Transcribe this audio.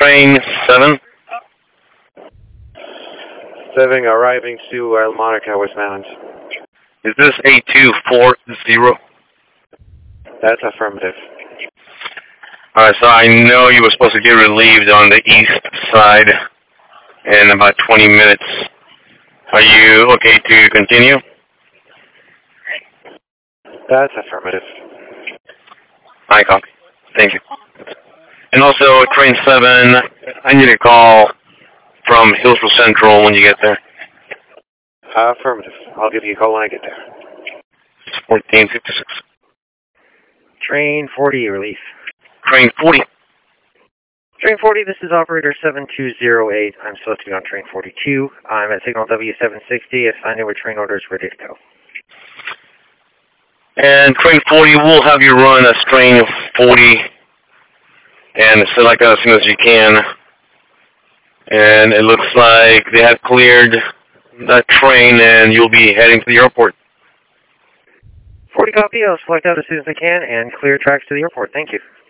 train 7. 7 arriving to El Monica, Westmountain. Is this A240? That's affirmative. Alright, so I know you were supposed to get relieved on the east side in about 20 minutes. Are you okay to continue? That's affirmative. I copy. Thank you. And also, train 7, I need a call from Hillsborough Central when you get there. Affirmative. I'll give you a call when I get there. It's 1456. Train 40, relief. Train 40. Train 40, this is operator 7208. I'm supposed to be on train 42. I'm at signal W760. Assigned with train orders ready to go. And train 40 will have you run as train 40 and select that as soon as you can. And it looks like they have cleared that train and you'll be heading to the airport. 40 copy. I'll select out as soon as I can and clear tracks to the airport. Thank you.